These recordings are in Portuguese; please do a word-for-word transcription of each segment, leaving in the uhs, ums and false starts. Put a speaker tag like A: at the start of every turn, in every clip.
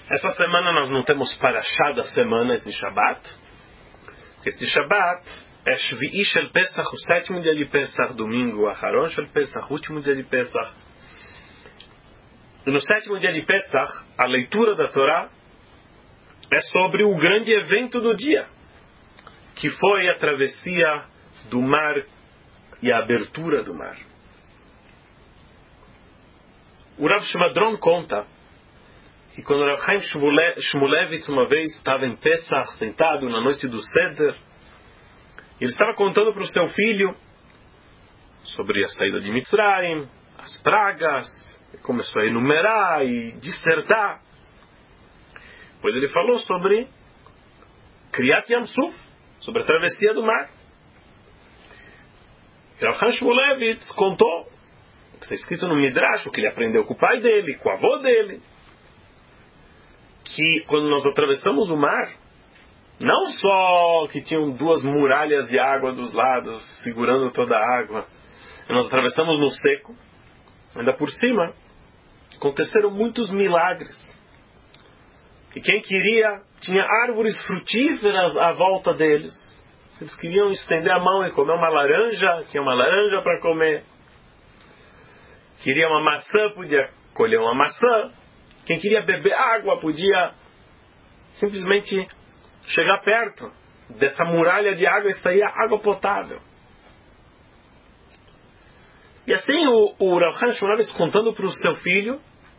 A: Essa semana nós não temos Parashá da semana, esse Shabbat. Este Shabbat é Shvi'i Shel Pesach, o sétimo dia de Pesach, domingo, Aharon Shel Pesach, o último dia de Pesach. E no sétimo dia de Pesach, a leitura da Torá é sobre o grande evento do dia, que foi a travessia do mar e a abertura do mar. O Rav Shvadron conta que quando o Rav Chaim Shmulevitz uma vez estava em Pesach, sentado na noite do Seder, ele estava contando para o seu filho sobre a saída de Mitzrayim, as pragas, ele começou a enumerar e dissertar. Pois ele falou sobre Kriyat Yam Suf, sobre a travessia do mar. E Rav Chaim Shmulevitz contou o que está escrito no Midrash, o que ele aprendeu com o pai dele, com o avô dele, que quando nós atravessamos o mar, não só que tinham duas muralhas de água dos lados, segurando toda a água, nós atravessamos no seco, ainda por cima, aconteceram muitos milagres. E quem queria, tinha árvores frutíferas à volta deles. Se eles queriam estender a mão e comer uma laranja, tinha uma laranja para comer. Queria uma maçã, podia colher uma maçã. Quem queria beber água, podia simplesmente chegar perto dessa muralha de água e sair água potável. E assim o, o Rav Chaim Shmulevitz contando para o seu filho,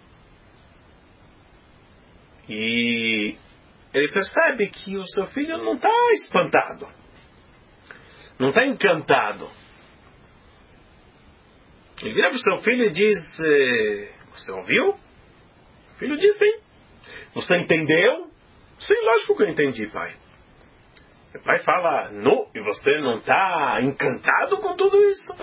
A: e ele percebe que o seu filho não está espantado, não está encantado. Ele vira para o seu filho e diz: você ouviu? O filho diz: sim. Você entendeu? Sim, lógico que eu entendi, pai. O pai fala: não, e você não está encantado com tudo isso?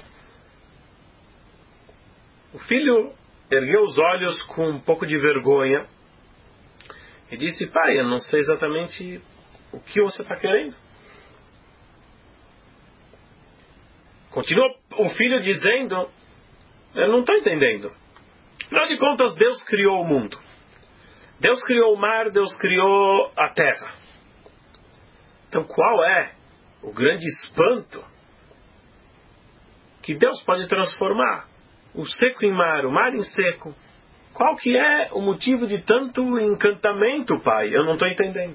A: O filho ergueu os olhos com um pouco de vergonha e disse: pai, eu não sei exatamente o que você está querendo. Continua o filho dizendo: eu não estou entendendo. Afinal de contas, Deus criou o mundo. Deus criou o mar, Deus criou a terra. Então qual é o grande espanto que Deus pode transformar o seco em mar, o mar em seco? Qual que é o motivo de tanto encantamento, pai? Eu não estou entendendo.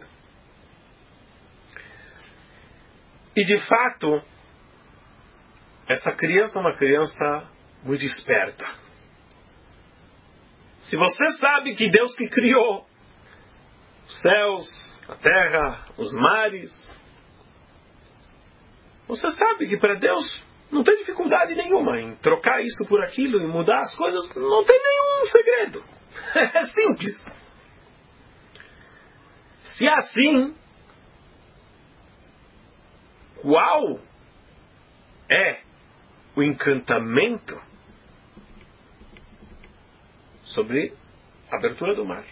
A: E de fato, essa criança é uma criança muito esperta. Se você sabe que Deus que criou os céus, a terra, os mares, você sabe que para Deus não tem dificuldade nenhuma em trocar isso por aquilo e mudar as coisas. Não tem nenhum segredo. É simples. Se é assim, qual é o encantamento sobre a abertura do mar?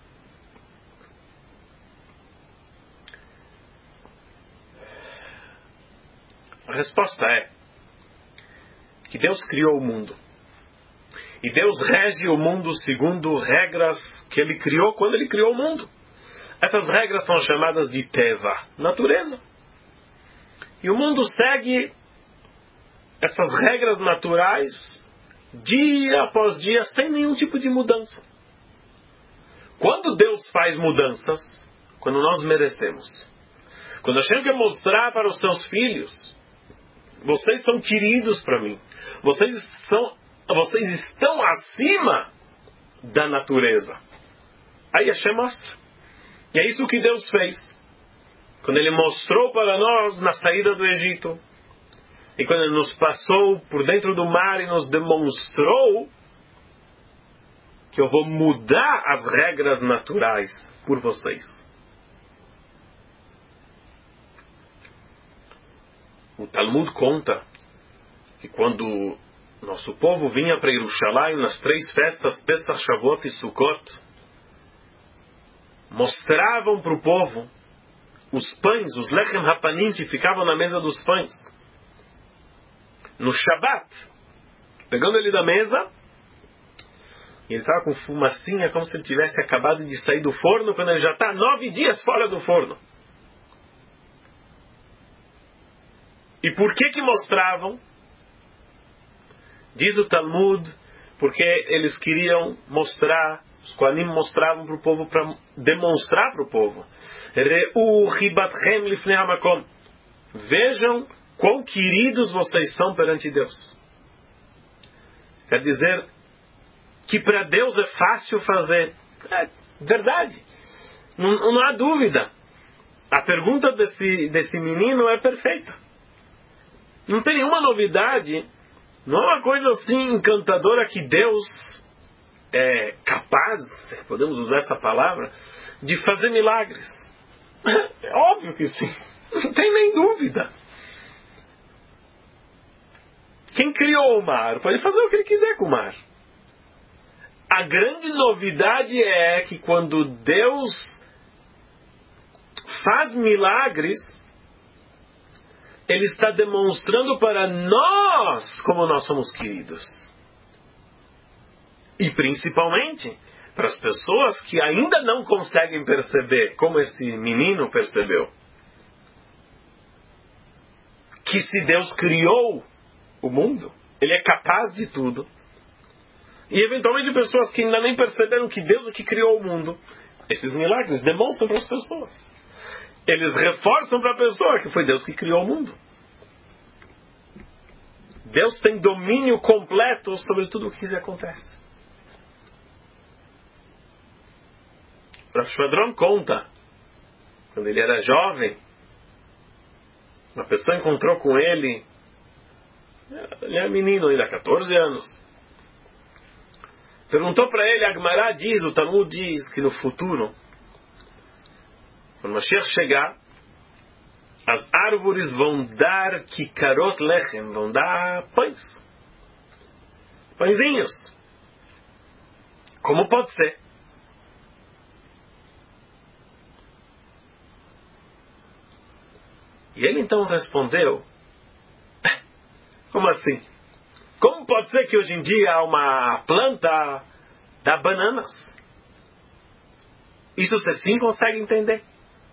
A: A resposta é que Deus criou o mundo. E Deus rege o mundo segundo regras que Ele criou quando Ele criou o mundo. Essas regras são chamadas de Teva, natureza. E o mundo segue essas regras naturais dia após dia, sem nenhum tipo de mudança. Quando Deus faz mudanças, quando nós merecemos, quando a gente quer mostrar para os seus filhos: vocês são queridos para mim, vocês, são, vocês estão acima da natureza, aí Hashem mostra. E é isso que Deus fez quando Ele mostrou para nós na saída do Egito, e quando Ele nos passou por dentro do mar e nos demonstrou que eu vou mudar as regras naturais por vocês. O Talmud conta que quando nosso povo vinha para Yerushalayim nas três festas, Pesach, Shavuot e Sukkot, mostravam para o povo os pães, os lechem hapanim que ficavam na mesa dos pães. No Shabat, pegando ele da mesa E ele estava com fumacinha, como se ele tivesse acabado de sair do forno, quando ele já está nove dias fora do forno. E por que que mostravam? Diz o Talmud, porque eles queriam mostrar, os Kohanim mostravam para o povo, para demonstrar para o povo. Re'u ribatchem lifnei hamakom. Vejam quão queridos vocês são perante Deus. Quer dizer que para Deus é fácil fazer. É verdade. Não, não há dúvida. A pergunta desse, desse menino é perfeita. Não tem nenhuma novidade. Não é uma coisa assim encantadora que Deus é capaz, podemos usar essa palavra, de fazer milagres. É óbvio que sim. Não tem nem dúvida. Quem criou o mar pode fazer o que ele quiser com o mar. A grande novidade é que quando Deus faz milagres, Ele está demonstrando para nós como nós somos queridos. E principalmente para as pessoas que ainda não conseguem perceber, como esse menino percebeu, que se Deus criou o mundo, Ele é capaz de tudo. E eventualmente pessoas que ainda nem perceberam que Deus é que criou o mundo, esses milagres demonstram para as pessoas. Eles reforçam para a pessoa que foi Deus que criou o mundo. Deus tem domínio completo sobre tudo o que acontece. Rav Shvadron conta, quando ele era jovem, uma pessoa encontrou com ele, ele era menino ainda, catorze anos. Perguntou para ele, a Gemara diz, o Talmud diz que no futuro, quando Mashiach chegar, as árvores vão dar kikarot lechem, vão dar pães. Pãezinhos. Como pode ser? E ele então respondeu, como assim? Como pode ser que hoje em dia uma planta dá bananas? Isso você sim consegue entender.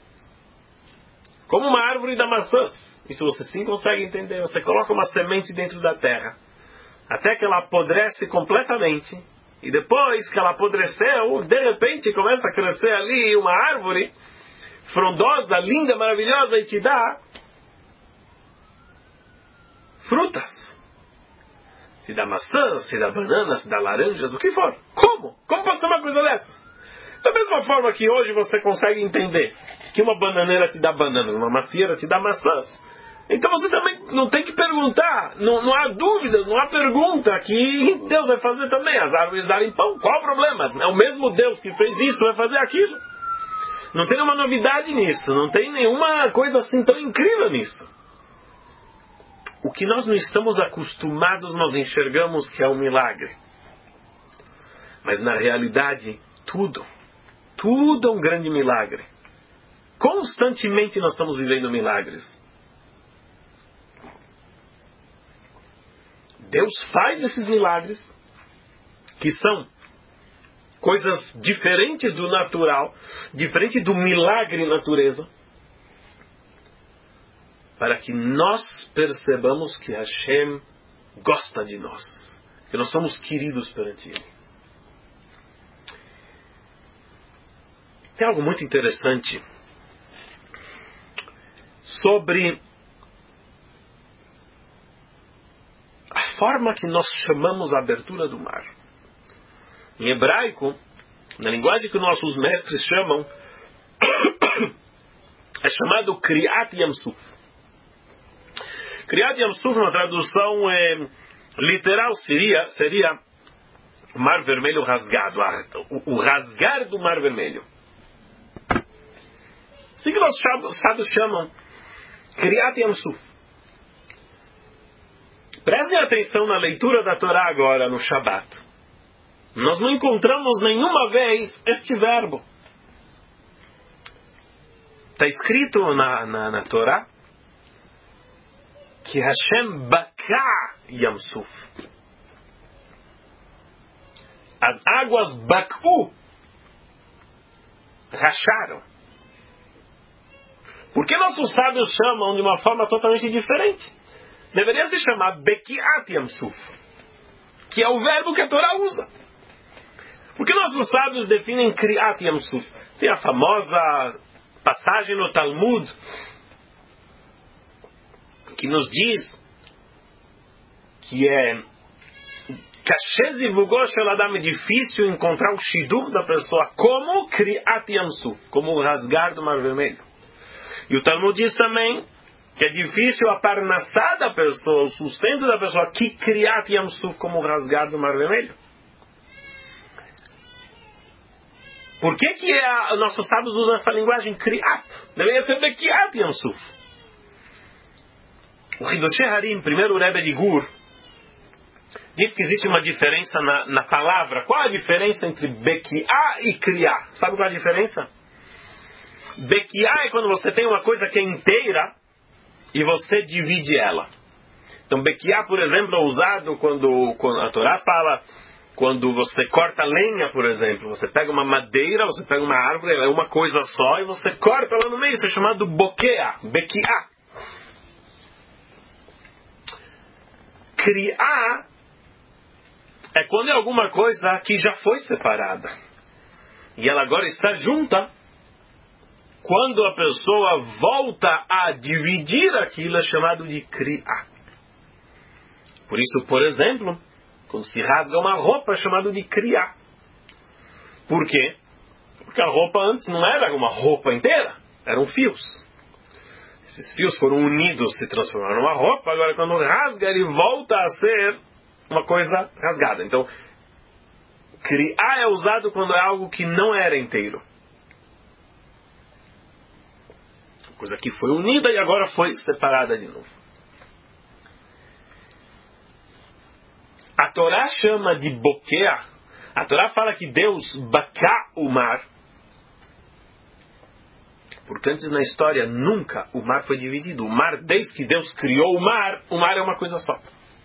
A: Como uma árvore dá maçãs. Isso você sim consegue entender. Você coloca uma semente dentro da terra, até que ela apodrece completamente. E depois que ela apodreceu, de repente começa a crescer ali uma árvore frondosa, linda, maravilhosa, e te dá frutas. Se dá maçãs, se dá bananas, se dá laranjas, o que for. Como? Como pode ser uma coisa dessas? Da mesma forma que hoje você consegue entender que uma bananeira te dá bananas, uma macieira te dá maçãs. Então você também não tem que perguntar, não, não há dúvidas, não há pergunta que Deus vai fazer também. As árvores darem pão, qual o problema? É o mesmo Deus que fez isso, vai fazer aquilo. Não tem nenhuma novidade nisso, não tem nenhuma coisa assim tão incrível nisso. O que nós não estamos acostumados, nós enxergamos que é um milagre. Mas na realidade, tudo, tudo é um grande milagre. Constantemente nós estamos vivendo milagres. Deus faz esses milagres, que são coisas diferentes do natural, diferente do milagre natureza, para que nós percebamos que Hashem gosta de nós, que nós somos queridos perante Ele. Tem algo muito interessante sobre a forma que nós chamamos a abertura do mar. Em hebraico, na linguagem que nossos mestres chamam, é chamado Kriyat Yamsuf. Kriyat Yamsuf, uma tradução é, literal, seria, seria o Mar Vermelho rasgado, o, o rasgar do Mar Vermelho. Assim que nossos sábios chamam Kriyat Yamsuf. Prestem atenção na leitura da Torá agora, no Shabat. Nós não encontramos nenhuma vez este verbo. Está escrito na, na, na Torá que Hashem Baka Yamsuf. As águas Bak'u racharam. Por que nossos sábios chamam de uma forma totalmente diferente? Deveria se chamar Bekiat Yamsuf, que é o verbo que a Torá usa. Por que nossos sábios definem Kriat Yamsuf? Tem a famosa passagem no Talmud que nos diz que é é difícil encontrar o shidur da pessoa como Kriat Yamsuf, como o rasgar do Mar Vermelho. E o Talmud diz também que é difícil a parnassá da pessoa, o sustento da pessoa, que Kriat Yamsuf, como o rasgar do Mar Vermelho. Por que que a, nossos sábios usam essa linguagem Kriat? Deveria ser Bekiat Yamsuf. O Hidoshei Harim, primeiro Rebbe de Gur, diz que existe uma diferença na, na palavra. Qual a diferença entre Bekiá e Kriá? Sabe qual é a diferença? Bekiá é quando você tem uma coisa que é inteira e você divide ela. Então Bekiá, por exemplo, é usado quando, quando a Torá fala, quando você corta lenha, por exemplo. Você pega uma madeira, você pega uma árvore, é uma coisa só, e você corta ela no meio. Isso é chamado Bokeá, Bekiá. Kriá é quando é alguma coisa que já foi separada e ela agora está junta. Quando a pessoa volta a dividir aquilo, é chamado de Kriá. Por isso, por exemplo, quando se rasga uma roupa, é chamado de Kriá. Por quê? Porque a roupa antes não era uma roupa inteira, eram fios. Esses fios foram unidos, se transformaram numa roupa. Agora, quando rasga, ele volta a ser uma coisa rasgada. Então, Kriá é usado quando é algo que não era inteiro. Coisa que foi unida e agora foi separada de novo. A Torá chama de Bokeá. A Torá fala que Deus baká o mar. Porque antes na história nunca o mar foi dividido. O mar, desde que Deus criou o mar, o mar é uma coisa só.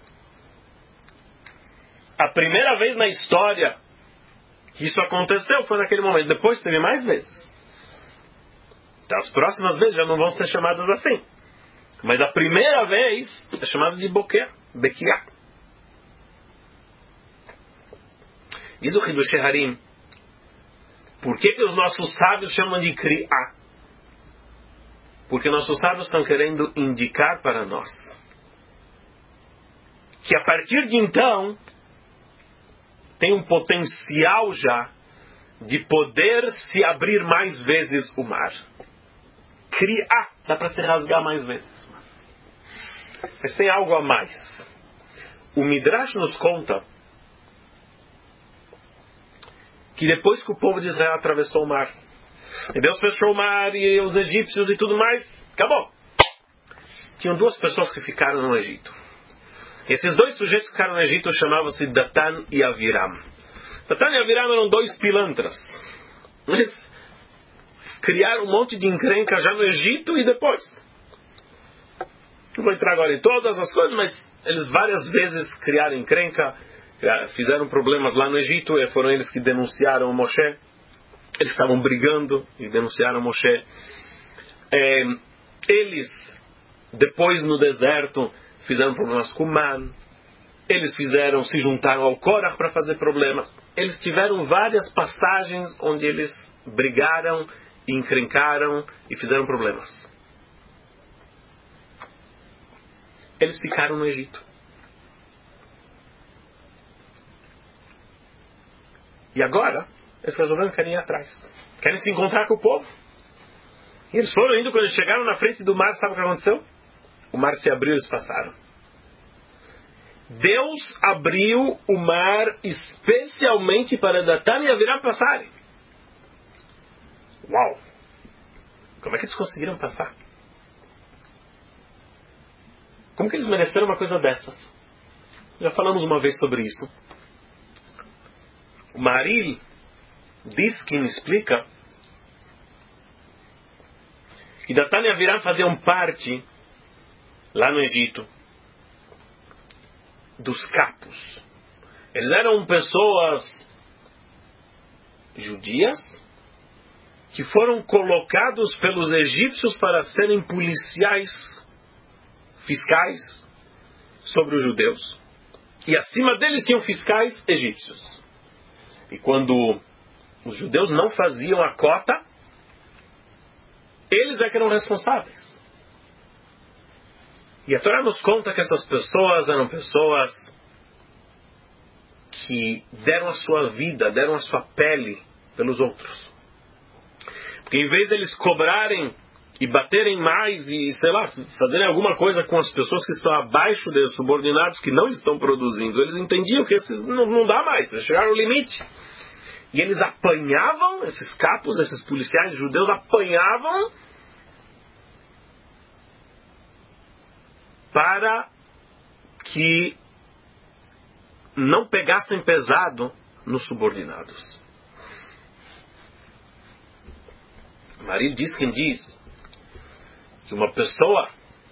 A: A primeira vez na história que isso aconteceu foi naquele momento. Depois teve mais vezes. Então, as próximas vezes já não vão ser chamadas assim. Mas a primeira vez é chamada de Bokeá, Bekiá. Diz o Hidoshei Harim, por que que os nossos sábios chamam de Kriá? Porque nossos sábios estão querendo indicar para nós que a partir de então tem um potencial já de poder se abrir mais vezes o mar. Kriá, dá para se rasgar mais vezes. Mas tem algo a mais. O Midrash nos conta que depois que o povo de Israel atravessou o mar, e Deus fechou o mar, e os egípcios e tudo mais, acabou. Tinham duas pessoas que ficaram no Egito. Esses dois sujeitos que ficaram no Egito chamavam-se Datan e Aviram. Datan e Aviram eram dois pilantras. Eles criaram um monte de encrenca já no Egito e depois. Não vou entrar agora em todas as coisas, mas eles várias vezes criaram encrenca, fizeram problemas lá no Egito, e foram eles que denunciaram o Moshe. Eles estavam brigando e denunciaram o Moshe. É, eles, depois no deserto, fizeram problemas com Man. Eles fizeram, se juntaram ao Korach para fazer problemas. Eles tiveram várias passagens onde eles brigaram, encrencaram e fizeram problemas. Eles ficaram no Egito. E agora, eles resolveram que querem ir atrás. Querem se encontrar com o povo. E eles foram indo, quando eles chegaram na frente do mar, sabe o que aconteceu? O mar se abriu e eles passaram. Deus abriu o mar especialmente para Datan e Aviram passarem. Uau! Como é que eles conseguiram passar? Como que eles mereceram uma coisa dessas? Já falamos uma vez sobre isso. O Maril diz, que me explica, que Datan e Aviram faziam parte, lá no Egito, dos capos. Eles eram pessoas judias que foram colocados pelos egípcios para serem policiais, fiscais sobre os judeus. E acima deles tinham fiscais egípcios. E quando os judeus não faziam a cota, eles é que eram responsáveis. E a Torá nos conta que essas pessoas eram pessoas que deram a sua vida, deram a sua pele pelos outros. Porque em vez deles cobrarem e baterem mais e, sei lá, fazerem alguma coisa com as pessoas que estão abaixo deles, subordinados, que não estão produzindo, eles entendiam que esses não, não dá mais, eles chegaram ao limite. E eles apanhavam, esses capos, esses policiais judeus apanhavam para que não pegassem pesado nos subordinados. Maríl diz quem diz que uma pessoa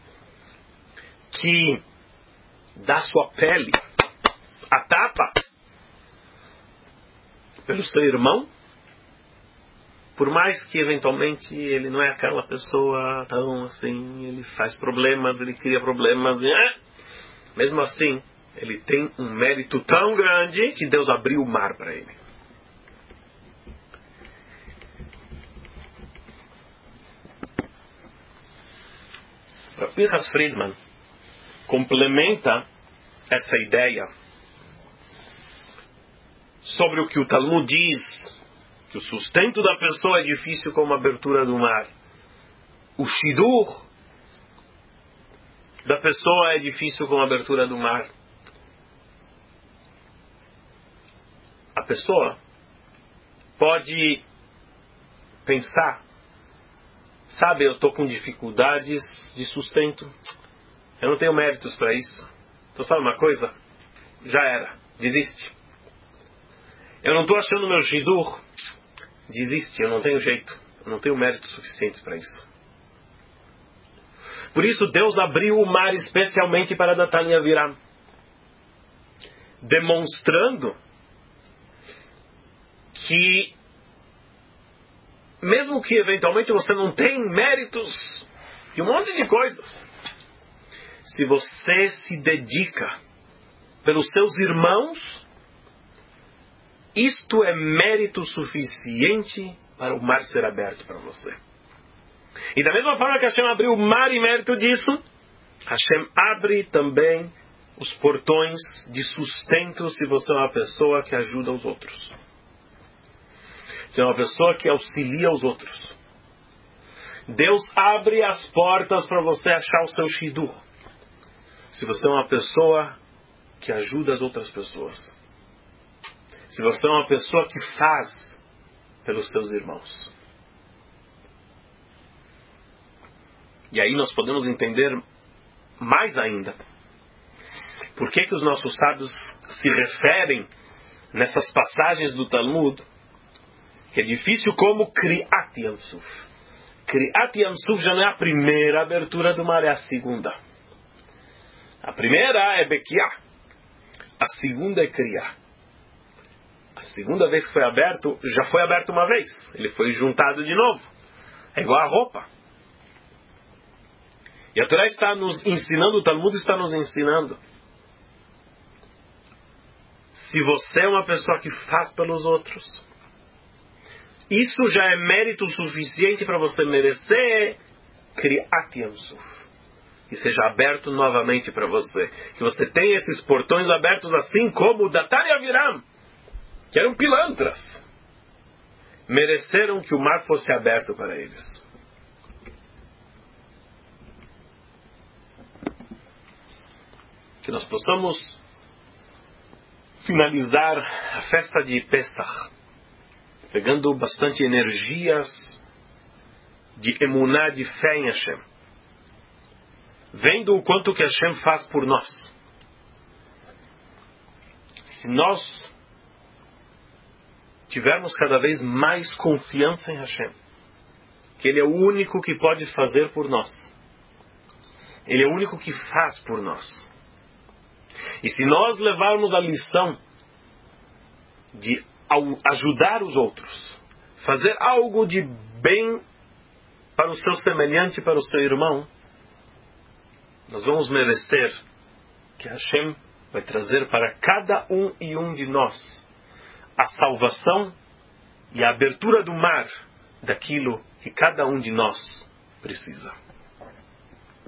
A: que dá sua pele a tapa pelo seu irmão, por mais que eventualmente ele não é aquela pessoa tão assim, ele faz problemas, ele cria problemas, é, mesmo assim, ele tem um mérito tão grande que Deus abriu o mar para ele. Pinchas Friedman complementa essa ideia sobre o que o Talmud diz, que o sustento da pessoa é difícil como a abertura do mar. O shidur da pessoa é difícil como a abertura do mar. A pessoa pode pensar, sabe, eu estou com dificuldades de sustento, eu não tenho méritos para isso. Então sabe uma coisa? Já era, desiste. Eu não estou achando meu shidur, desiste, eu não tenho jeito, eu não tenho méritos suficientes para isso. Por isso Deus abriu o mar especialmente para Natan e Aviram, demonstrando que mesmo que eventualmente você não tenha méritos de um monte de coisas, se você se dedica pelos seus irmãos, isto é mérito suficiente para o mar ser aberto para você. E da mesma forma que Hashem abriu o mar em mérito disso, Hashem abre também os portões de sustento se você é uma pessoa que ajuda os outros. Se é uma pessoa que auxilia os outros. Deus abre as portas para você achar o seu shidur. Se você é uma pessoa que ajuda as outras pessoas. Se você é uma pessoa que faz pelos seus irmãos. E aí nós podemos entender mais ainda por que que os nossos sábios se referem nessas passagens do Talmud que é difícil como Kriat Yamsuf. Kriat Yamsuf já não é a primeira abertura do mar, é a segunda. A primeira é Bekiah. A segunda é Kriah. A segunda vez que foi aberto, já foi aberto uma vez. Ele foi juntado de novo. É igual a roupa. E a Torá está nos ensinando, o Talmud está nos ensinando. Se você é uma pessoa que faz pelos outros, isso já é mérito suficiente para você merecer Kriat Yamsuf. Que seja aberto novamente para você. Que você tenha esses portões abertos assim como o Datan e Aviram, que eram pilantras. Mereceram que o mar fosse aberto para eles. Que nós possamos finalizar a festa de Pesach pegando bastante energias de emuná, de fé em Hashem. Vendo o quanto que Hashem faz por nós. Se nós tivermos cada vez mais confiança em Hashem, que Ele é o único que pode fazer por nós. Ele é o único que faz por nós. E se nós levarmos a lição de ao ajudar os outros, fazer algo de bem para o seu semelhante, para o seu irmão, nós vamos merecer que Hashem vai trazer para cada um e um de nós a salvação e a abertura do mar daquilo que cada um de nós precisa.